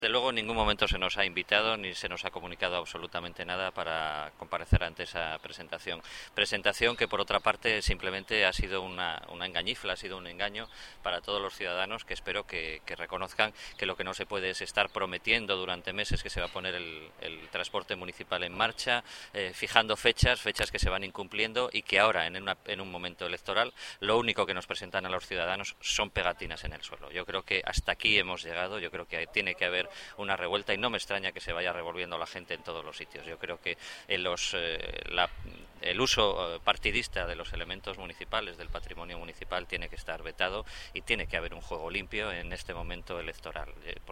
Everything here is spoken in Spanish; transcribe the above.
De luego, en ningún momento se nos ha invitado ni se nos ha comunicado absolutamente nada para comparecer ante esa presentación. Presentación que, por otra parte, simplemente ha sido una engañifla, ha sido un engaño para todos los ciudadanos que espero que reconozcan que lo que no se puede es estar prometiendo durante meses que se va a poner el transporte municipal en marcha, fijando fechas que se van incumpliendo y que ahora, en un momento electoral, lo único que nos presentan a los ciudadanos son pegatinas en el suelo. Yo creo que hasta aquí hemos llegado, yo creo que tiene que haber una revuelta y no me extraña que se vaya revolviendo la gente en todos los sitios. Yo creo que el uso partidista de los elementos municipales, del patrimonio municipal, tiene que estar vetado y tiene que haber un juego limpio en este momento electoral.